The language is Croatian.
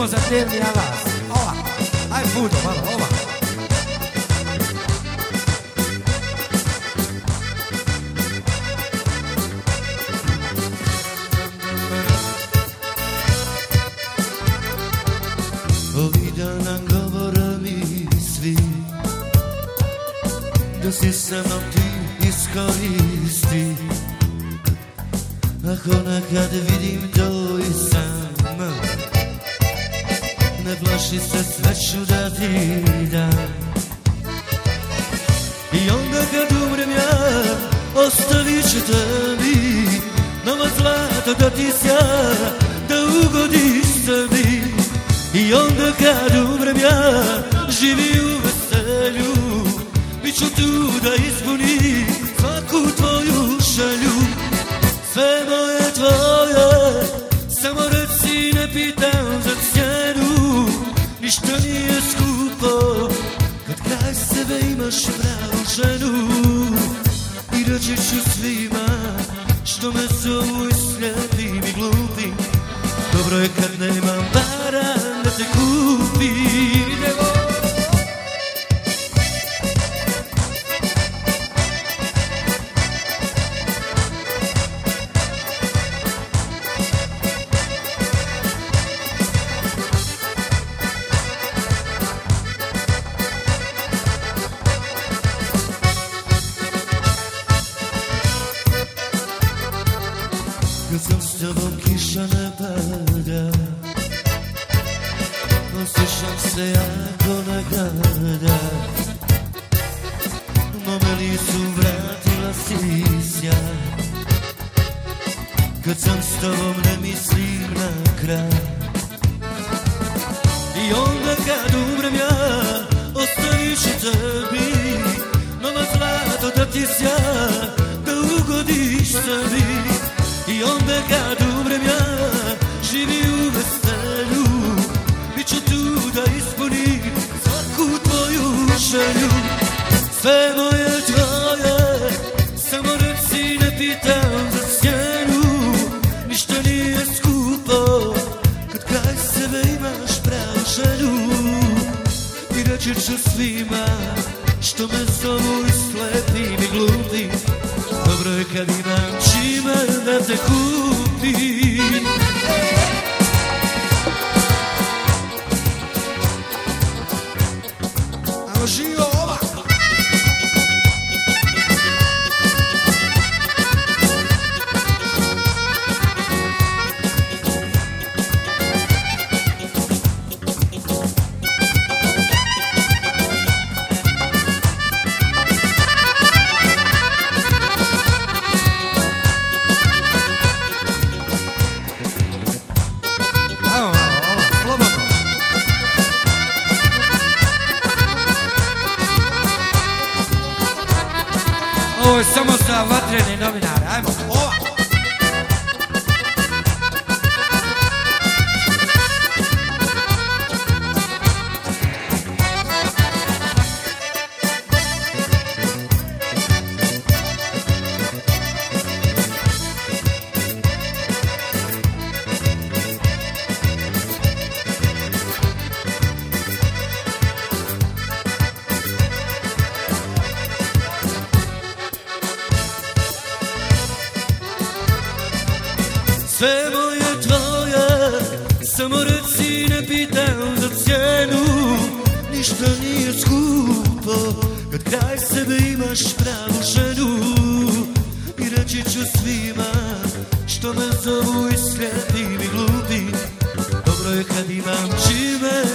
Samo za dnevni alas. Ova, aj Budo, malo, ova. Ovih dana govore mi svi da si sa mnom ti iskoristi. Ako nekad vidim to i sama, ne plaši se, sve ću da ti dam. I onda kad umrem ja, ostavit ću tebi novo zlato da ti sja, da ugodiš sebi. I onda kad umrem ja, živi u veselju, bit ću tu da ispunim svaku tvoju želju. Sve moje tvoje, samo reci, ne pitam za cijenu. Ništa nije skupo, kad kraj sebe imaš pravu ženu. I reći ću svima što me zovu i slijepim i glupim. Dobro je kad nemam para da te kupim. Kad sam s tobom kiša ne pada, osjećam se jako nagada. Mome licu vratila si sjaj. Kad sam s tobom ne mislim na kraj. I onda kad umrem ja, ostavit ću tebi novo zlato da ti sja, da ugodiš sebi. I onda kad umrem ja, živi u veselju, bit ću tu da ispunim svaku tvoju želju. Sve moje tvoje, samo reci, ne pitam za cijenu. Ništa nije skupo, kad kraj sebe imaš pravu želju. I reći ću svima što me zovu i slepim i glupim. Dobro je kad imam čime da te kupim. Alo, živo ova. Ovo je samo za vatrene novinare, ajmo, ova! Sve moje tvoje, samo reci, ne pitam za cijenu. Ništa nije skupo, kad kraj sebe imaš pravu ženu. I reći ću svima što me zovu i slijepim i glupim. Dobro je kad imam čime